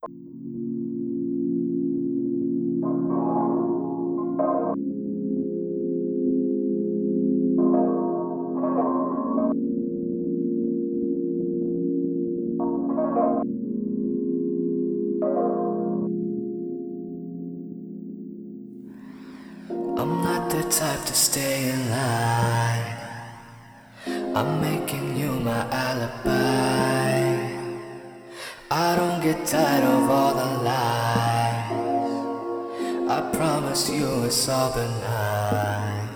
I'm not the type to stay in line. I'm making you my alibi. I don't get tired of all the lies. I promise you it's all benign.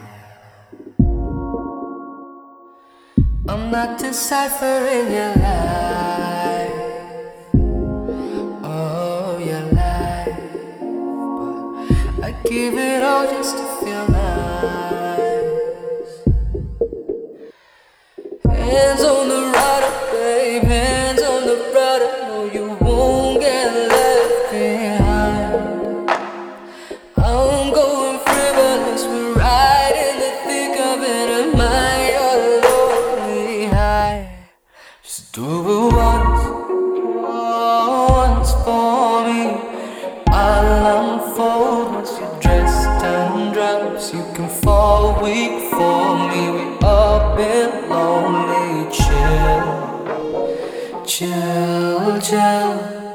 I'm not deciphering your life. Oh, your life. But I give it all just to feel nice. Hands on the rudder, babe, hands on the rudder. No, you won't get left behind. I'm going frivolous, we're right in the thick of it. Am I your lonely high? Just do it once for me. I'll unfold once you're dressed and drops. You can fall weak for me. We all been lonely. Chill, chill, chill.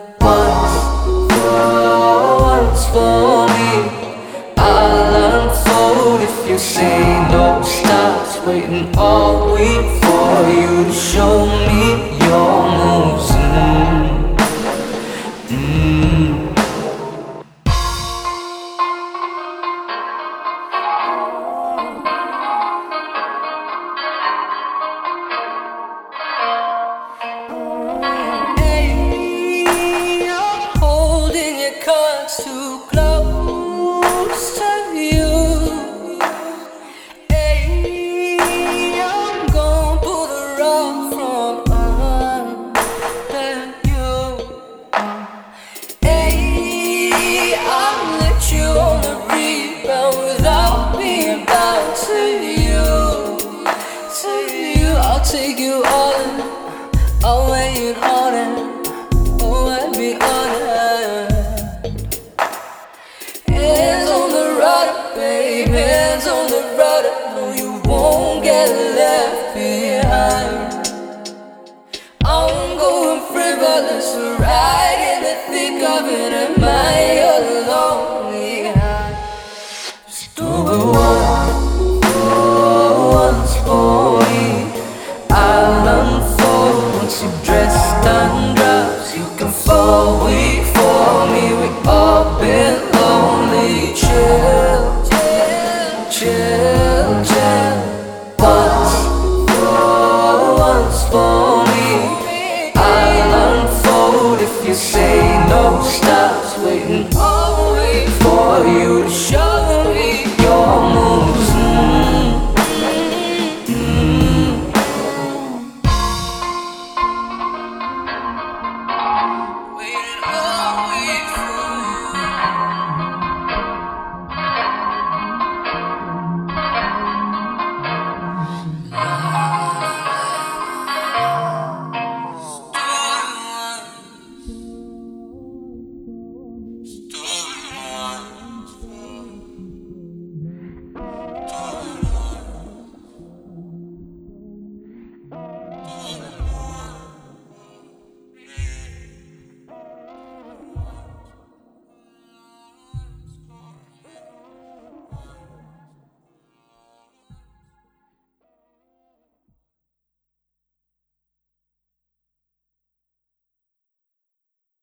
Once for me. I'll unfold if you say no. Stops waiting all week for you to show me your moves. Cards too close to you. Hey, I'm gon' pull the rug from under you. Hey, I'll let you on the rebound without being bound to you. To you, I'll take you all in. I'll wait it on it. Oh, I'd be honored. Hands on the rudder, babe, hands on the rudder. No, you won't get left behind. I'm going frivolous, we're right in the thick of it. Am I your lonely high? Just do it once for me. I'll unfold once you're dressed and drops. You can fall weak for me. We all been lonely. Chill, chill, chill, chill. Once for me. I'll unfold if you say no. Stops waiting.